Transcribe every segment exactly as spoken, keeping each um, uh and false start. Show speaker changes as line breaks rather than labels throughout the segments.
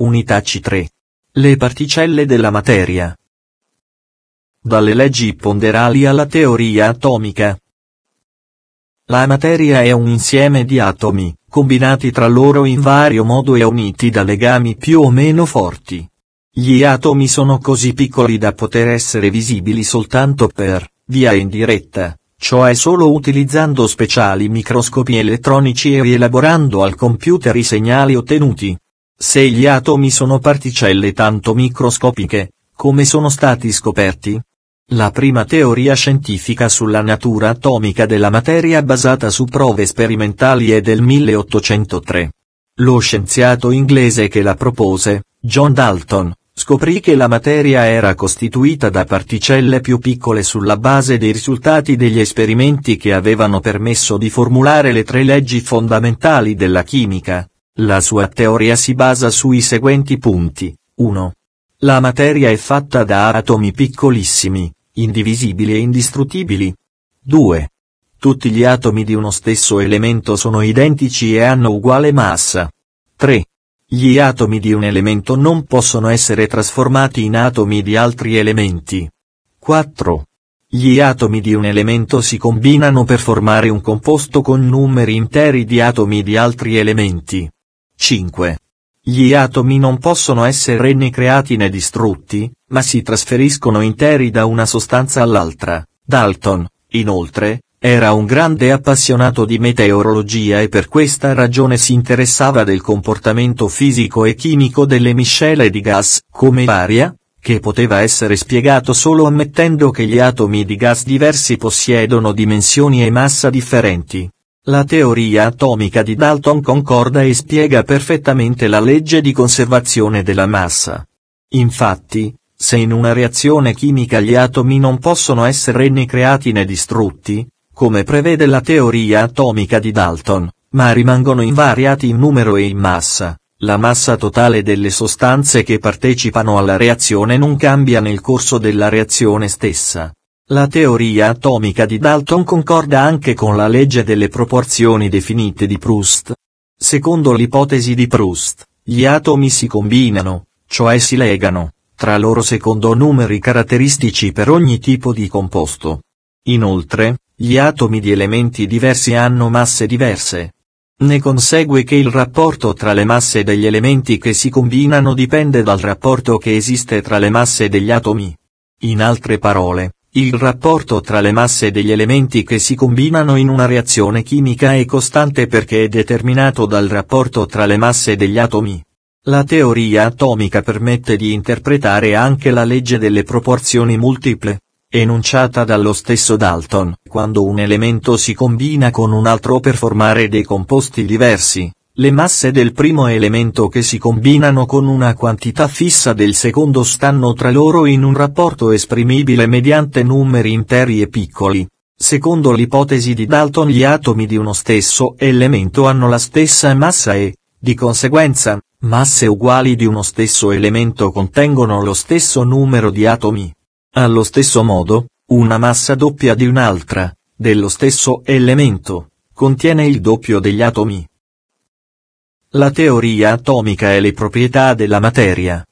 Unità C tre. Le particelle della materia. Dalle leggi ponderali alla teoria atomica. La materia è un insieme di atomi, combinati tra loro in vario modo e uniti da legami più o meno forti. Gli atomi sono così piccoli da poter essere visibili soltanto per via indiretta, cioè solo utilizzando speciali microscopi elettronici e rielaborando al computer i segnali ottenuti. Se gli atomi sono particelle tanto microscopiche, come sono stati scoperti? La prima teoria scientifica sulla natura atomica della materia basata su prove sperimentali è del milleottocentotre. Lo scienziato inglese che la propose, John Dalton, scoprì che la materia era costituita da particelle più piccole sulla base dei risultati degli esperimenti che avevano permesso di formulare le tre leggi fondamentali della chimica. La sua teoria si basa sui seguenti punti. uno. La materia è fatta da atomi piccolissimi, indivisibili e indistruttibili. due. Tutti gli atomi di uno stesso elemento sono identici e hanno uguale massa. tre. Gli atomi di un elemento non possono essere trasformati in atomi di altri elementi. quattro. Gli atomi di un elemento si combinano per formare un composto con numeri interi di atomi di altri elementi. cinque. Gli atomi non possono essere né creati né distrutti, ma si trasferiscono interi da una sostanza all'altra. Dalton, inoltre, era un grande appassionato di meteorologia e per questa ragione si interessava del comportamento fisico e chimico delle miscele di gas, come l'aria, che poteva essere spiegato solo ammettendo che gli atomi di gas diversi possiedono dimensioni e massa differenti. La teoria atomica di Dalton concorda e spiega perfettamente la legge di conservazione della massa. Infatti, se in una reazione chimica gli atomi non possono essere né creati né distrutti, come prevede la teoria atomica di Dalton, ma rimangono invariati in numero e in massa, la massa totale delle sostanze che partecipano alla reazione non cambia nel corso della reazione stessa. La teoria atomica di Dalton concorda anche con la legge delle proporzioni definite di Proust. Secondo l'ipotesi di Proust, gli atomi si combinano, cioè si legano, tra loro secondo numeri caratteristici per ogni tipo di composto. Inoltre, gli atomi di elementi diversi hanno masse diverse. Ne consegue che il rapporto tra le masse degli elementi che si combinano dipende dal rapporto che esiste tra le masse degli atomi. In altre parole, il rapporto tra le masse degli elementi che si combinano in una reazione chimica è costante perché è determinato dal rapporto tra le masse degli atomi. La teoria atomica permette di interpretare anche la legge delle proporzioni multiple, enunciata dallo stesso Dalton. Quando un elemento si combina con un altro per formare dei composti diversi, le masse del primo elemento che si combinano con una quantità fissa del secondo stanno tra loro in un rapporto esprimibile mediante numeri interi e piccoli. Secondo l'ipotesi di Dalton gli atomi di uno stesso elemento hanno la stessa massa e, di conseguenza, masse uguali di uno stesso elemento contengono lo stesso numero di atomi. Allo stesso modo, una massa doppia di un'altra, dello stesso elemento, contiene il doppio degli atomi. La teoria atomica e le proprietà della materia.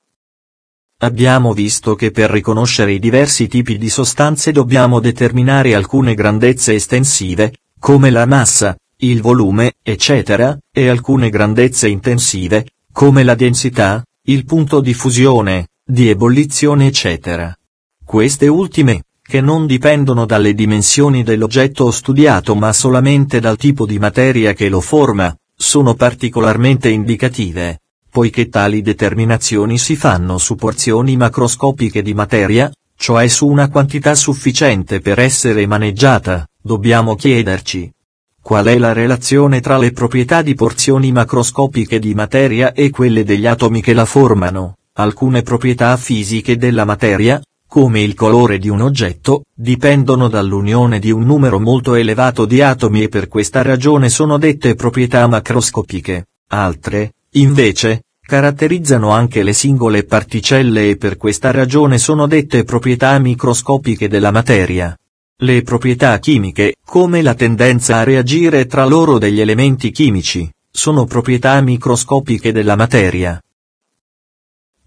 Abbiamo visto che per riconoscere i diversi tipi di sostanze dobbiamo determinare alcune grandezze estensive, come la massa, il volume, eccetera, e alcune grandezze intensive, come la densità, il punto di fusione, di ebollizione eccetera. Queste ultime, che non dipendono dalle dimensioni dell'oggetto studiato ma solamente dal tipo di materia che lo forma, sono particolarmente indicative, poiché tali determinazioni si fanno su porzioni macroscopiche di materia, cioè su una quantità sufficiente per essere maneggiata. Dobbiamo chiederci: qual è la relazione tra le proprietà di porzioni macroscopiche di materia e quelle degli atomi che la formano? Alcune proprietà fisiche della materia, come il colore di un oggetto, dipendono dall'unione di un numero molto elevato di atomi e per questa ragione sono dette proprietà macroscopiche. Altre, invece, caratterizzano anche le singole particelle e per questa ragione sono dette proprietà microscopiche della materia. Le proprietà chimiche, come la tendenza a reagire tra loro degli elementi chimici, sono proprietà microscopiche della materia.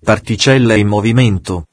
Particelle in movimento.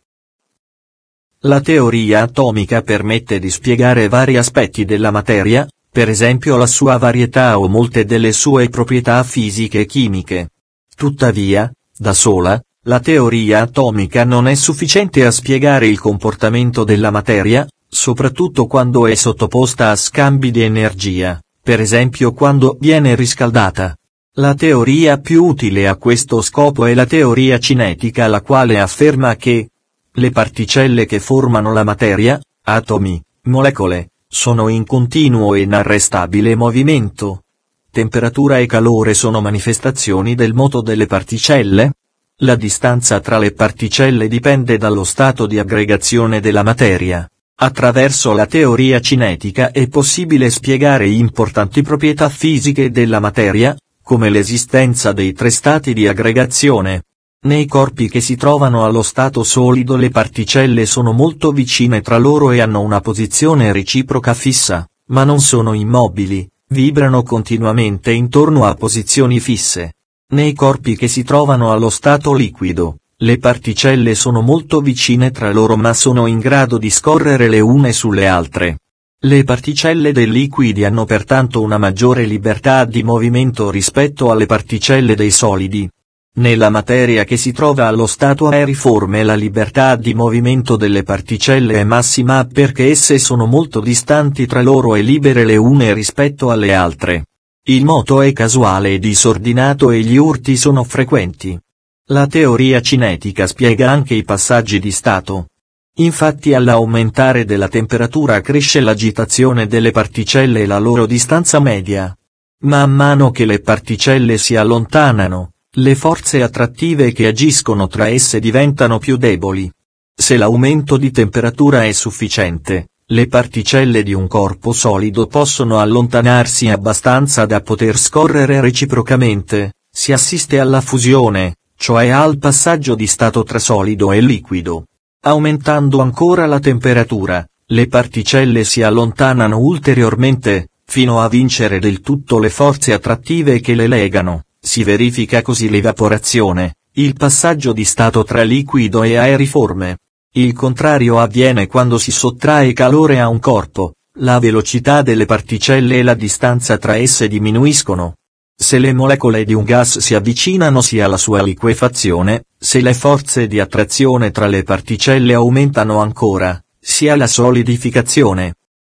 La teoria atomica permette di spiegare vari aspetti della materia, per esempio la sua varietà o molte delle sue proprietà fisiche e chimiche. Tuttavia, da sola, la teoria atomica non è sufficiente a spiegare il comportamento della materia, soprattutto quando è sottoposta a scambi di energia, per esempio quando viene riscaldata. La teoria più utile a questo scopo è la teoria cinetica, la quale afferma che le particelle che formano la materia, atomi, molecole, sono in continuo e inarrestabile movimento. Temperatura e calore sono manifestazioni del moto delle particelle. La distanza tra le particelle dipende dallo stato di aggregazione della materia. Attraverso la teoria cinetica è possibile spiegare importanti proprietà fisiche della materia, come l'esistenza dei tre stati di aggregazione. Nei corpi che si trovano allo stato solido le particelle sono molto vicine tra loro e hanno una posizione reciproca fissa, ma non sono immobili, vibrano continuamente intorno a posizioni fisse. Nei corpi che si trovano allo stato liquido, le particelle sono molto vicine tra loro ma sono in grado di scorrere le une sulle altre. Le particelle dei liquidi hanno pertanto una maggiore libertà di movimento rispetto alle particelle dei solidi. Nella materia che si trova allo stato aeriforme la libertà di movimento delle particelle è massima perché esse sono molto distanti tra loro e libere le une rispetto alle altre. Il moto è casuale e disordinato e gli urti sono frequenti. La teoria cinetica spiega anche i passaggi di stato. Infatti all'aumentare della temperatura cresce l'agitazione delle particelle e la loro distanza media. Man mano che le particelle si allontanano, le forze attrattive che agiscono tra esse diventano più deboli. Se l'aumento di temperatura è sufficiente, le particelle di un corpo solido possono allontanarsi abbastanza da poter scorrere reciprocamente, si assiste alla fusione, cioè al passaggio di stato tra solido e liquido. Aumentando ancora la temperatura, le particelle si allontanano ulteriormente, fino a vincere del tutto le forze attrattive che le legano. Si verifica così l'evaporazione, il passaggio di stato tra liquido e aeriforme. Il contrario avviene quando si sottrae calore a un corpo, la velocità delle particelle e la distanza tra esse diminuiscono. Se le molecole di un gas si avvicinano si ha la sua liquefazione, se le forze di attrazione tra le particelle aumentano ancora, si ha la solidificazione.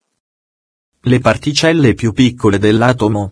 Le particelle più piccole dell'atomo.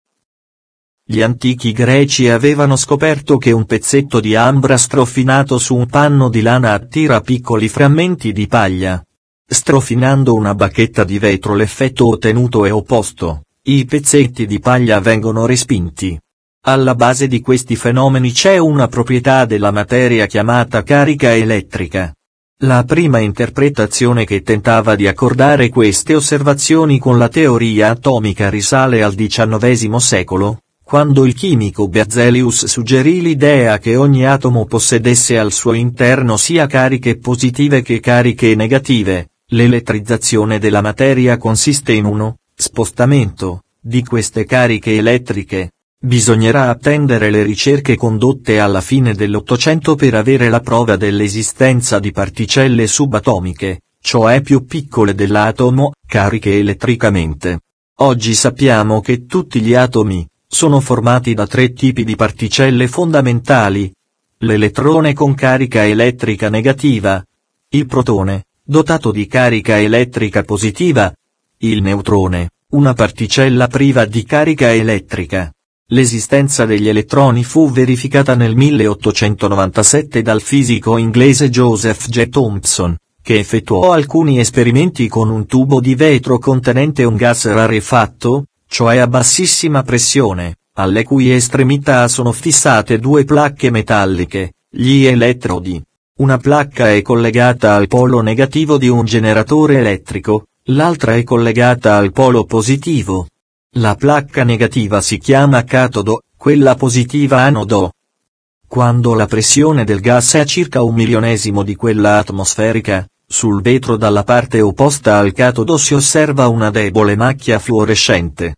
Gli antichi greci avevano scoperto che un pezzetto di ambra strofinato su un panno di lana attira piccoli frammenti di paglia. Strofinando una bacchetta di vetro l'effetto ottenuto è opposto, i pezzetti di paglia vengono respinti. Alla base di questi fenomeni c'è una proprietà della materia chiamata carica elettrica. La prima interpretazione che tentava di accordare queste osservazioni con la teoria atomica risale al diciannovesimo secolo, quando il chimico Berzelius suggerì l'idea che ogni atomo possedesse al suo interno sia cariche positive che cariche negative. L'elettrizzazione della materia consiste in uno spostamento di queste cariche elettriche. Bisognerà attendere le ricerche condotte alla fine dell'Ottocento per avere la prova dell'esistenza di particelle subatomiche, cioè più piccole dell'atomo, cariche elettricamente. Oggi sappiamo che tutti gli atomi sono formati da tre tipi di particelle fondamentali: l'elettrone con carica elettrica negativa, il protone, dotato di carica elettrica positiva, il neutrone, una particella priva di carica elettrica. L'esistenza degli elettroni fu verificata nel milleottocentonovantasette dal fisico inglese Joseph J. Thomson, che effettuò alcuni esperimenti con un tubo di vetro contenente un gas rarefatto, cioè a bassissima pressione, alle cui estremità sono fissate due placche metalliche, gli elettrodi. Una placca è collegata al polo negativo di un generatore elettrico, l'altra è collegata al polo positivo. La placca negativa si chiama catodo, quella positiva anodo. Quando la pressione del gas è circa un milionesimo di quella atmosferica, sul vetro dalla parte opposta al catodo si osserva una debole macchia fluorescente.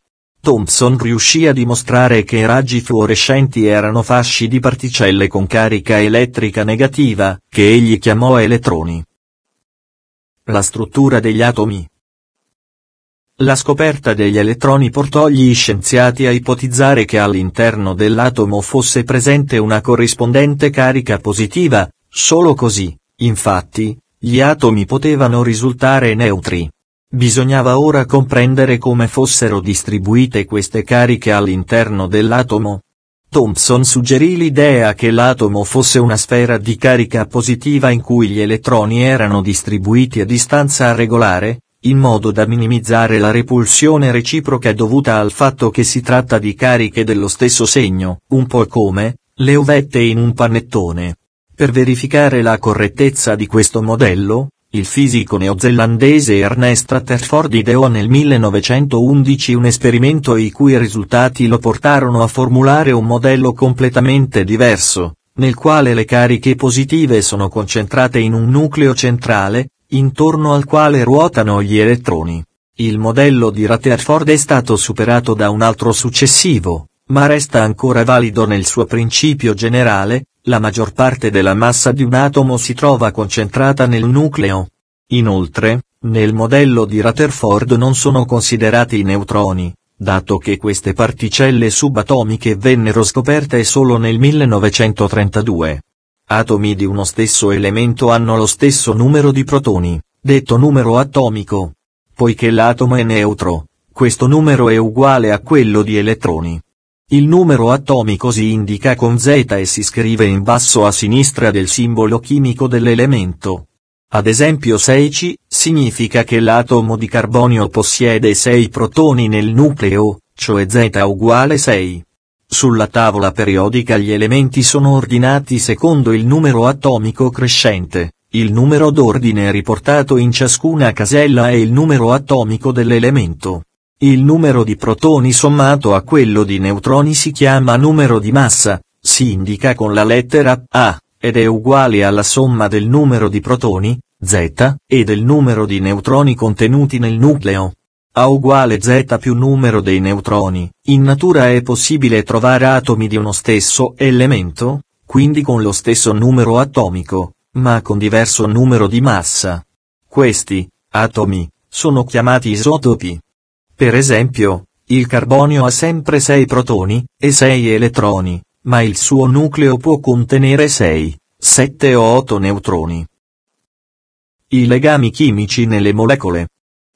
Thomson riuscì a dimostrare che i raggi fluorescenti erano fasci di particelle con carica elettrica negativa, che egli chiamò elettroni. La struttura degli atomi. La scoperta degli elettroni portò gli scienziati a ipotizzare che all'interno dell'atomo fosse presente una corrispondente carica positiva, solo così, infatti, gli atomi potevano risultare neutri. Bisognava ora comprendere come fossero distribuite queste cariche all'interno dell'atomo. Thomson suggerì l'idea che l'atomo fosse una sfera di carica positiva in cui gli elettroni erano distribuiti a distanza regolare, in modo da minimizzare la repulsione reciproca dovuta al fatto che si tratta di cariche dello stesso segno, un po' come le uvette in un panettone. Per verificare la correttezza di questo modello, il fisico neozelandese Ernest Rutherford ideò nel millenovecentoundici un esperimento i cui risultati lo portarono a formulare un modello completamente diverso, nel quale le cariche positive sono concentrate in un nucleo centrale, intorno al quale ruotano gli elettroni. Il modello di Rutherford è stato superato da un altro successivo, ma resta ancora valido nel suo principio generale. La maggior parte della massa di un atomo si trova concentrata nel nucleo. Inoltre, nel modello di Rutherford non sono considerati i neutroni, dato che queste particelle subatomiche vennero scoperte solo nel millenovecentotrentadue. Atomi di uno stesso elemento hanno lo stesso numero di protoni, detto numero atomico. Poiché l'atomo è neutro, questo numero è uguale a quello di elettroni. Il numero atomico si indica con Z e si scrive in basso a sinistra del simbolo chimico dell'elemento. Ad esempio sei C, significa che l'atomo di carbonio possiede sei protoni nel nucleo, cioè Z uguale sei. Sulla tavola periodica gli elementi sono ordinati secondo il numero atomico crescente, il numero d'ordine riportato in ciascuna casella è il numero atomico dell'elemento. Il numero di protoni sommato a quello di neutroni si chiama numero di massa, si indica con la lettera A, ed è uguale alla somma del numero di protoni, Z, e del numero di neutroni contenuti nel nucleo. A uguale Z più numero dei neutroni. In natura è possibile trovare atomi di uno stesso elemento, quindi con lo stesso numero atomico, ma con diverso numero di massa. Questi atomi sono chiamati isotopi. Per esempio, il carbonio ha sempre sei protoni e sei elettroni, ma il suo nucleo può contenere sei, sette o otto neutroni. I legami chimici nelle molecole.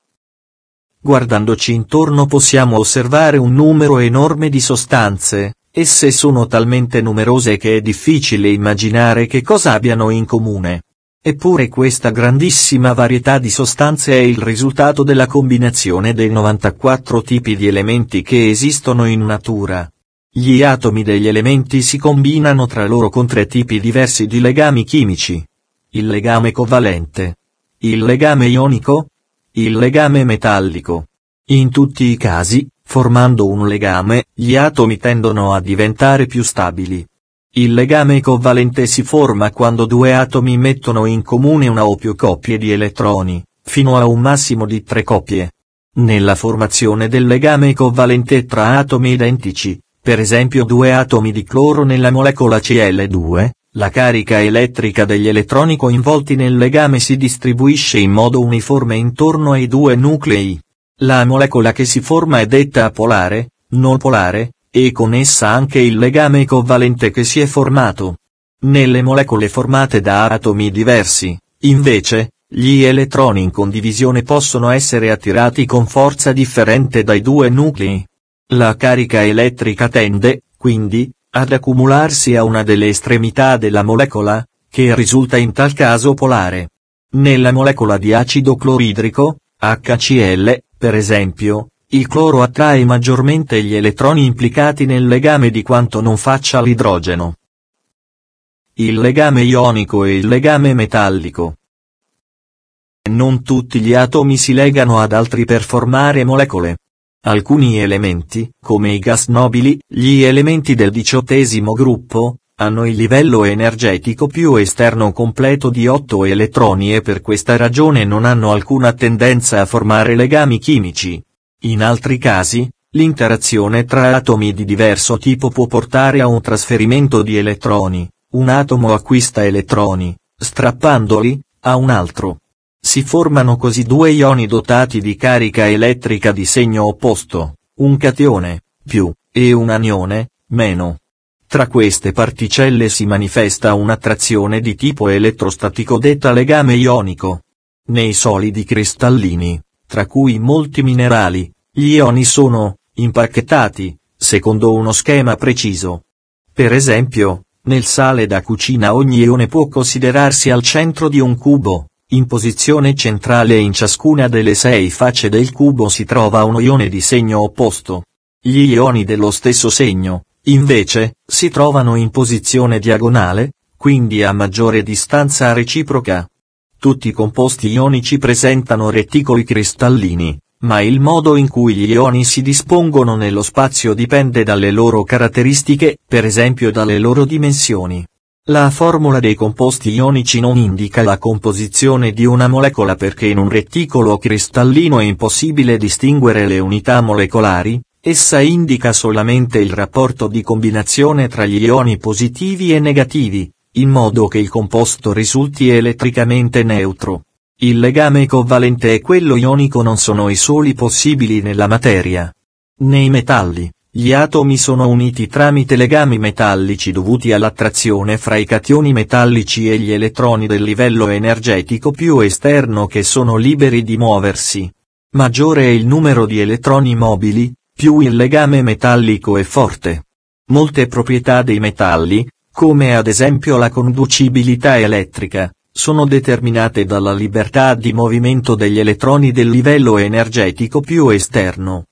Guardandoci intorno possiamo osservare un numero enorme di sostanze, esse sono talmente numerose che è difficile immaginare che cosa abbiano in comune. Eppure questa grandissima varietà di sostanze è il risultato della combinazione dei novantaquattro tipi di elementi che esistono in natura. Gli atomi degli elementi si combinano tra loro con tre tipi diversi di legami chimici. Il legame covalente, il legame ionico, il legame metallico. In tutti i casi, formando un legame, gli atomi tendono a diventare più stabili. Il legame covalente si forma quando due atomi mettono in comune una o più coppie di elettroni, fino a un massimo di tre coppie. Nella formazione del legame covalente tra atomi identici, per esempio due atomi di cloro nella molecola C L due, la carica elettrica degli elettroni coinvolti nel legame si distribuisce in modo uniforme intorno ai due nuclei. La molecola che si forma è detta apolare, non polare, e con essa anche il legame covalente che si è formato. Nelle molecole formate da atomi diversi, invece, gli elettroni in condivisione possono essere attirati con forza differente dai due nuclei. La carica elettrica tende, quindi, ad accumularsi a una delle estremità della molecola, che risulta in tal caso polare. Nella molecola di acido cloridrico, H C l, per esempio, il cloro attrae maggiormente gli elettroni implicati nel legame di quanto non faccia l'idrogeno. Il legame ionico e il legame metallico. Non tutti gli atomi si legano ad altri per formare molecole. Alcuni elementi, come i gas nobili, gli elementi del diciottesimo gruppo, hanno il livello energetico più esterno completo di otto elettroni e per questa ragione non hanno alcuna tendenza a formare legami chimici. In altri casi, L'interazione tra atomi di diverso tipo può portare a un trasferimento di elettroni. Un atomo acquista elettroni, strappandoli a un altro. Si formano così due ioni dotati di carica elettrica di segno opposto, un catione, più, e un anione, meno. Tra queste particelle si manifesta un'attrazione di tipo elettrostatico detta legame ionico. Nei solidi cristallini, tra cui molti minerali, gli ioni sono impacchettati, secondo uno schema preciso. Per esempio, nel sale da cucina ogni ione può considerarsi al centro di un cubo, in posizione centrale e in ciascuna delle sei facce del cubo si trova uno ione di segno opposto. Gli ioni dello stesso segno, invece, si trovano in posizione diagonale, quindi a maggiore distanza reciproca. Tutti i composti ionici presentano reticoli cristallini, ma il modo in cui gli ioni si dispongono nello spazio dipende dalle loro caratteristiche, per esempio dalle loro dimensioni. La formula dei composti ionici non indica la composizione di una molecola perché in un reticolo cristallino è impossibile distinguere le unità molecolari, essa indica solamente il rapporto di combinazione tra gli ioni positivi e negativi, in modo che il composto risulti elettricamente neutro. Il legame covalente e quello ionico non sono i soli possibili nella materia. Nei metalli, gli atomi sono uniti tramite legami metallici dovuti all'attrazione fra i cationi metallici e gli elettroni del livello energetico più esterno che sono liberi di muoversi. Maggiore è il numero di elettroni mobili, più il legame metallico è forte. Molte proprietà dei metalli, come ad esempio la conducibilità elettrica, sono determinate dalla libertà di movimento degli elettroni del livello energetico più esterno.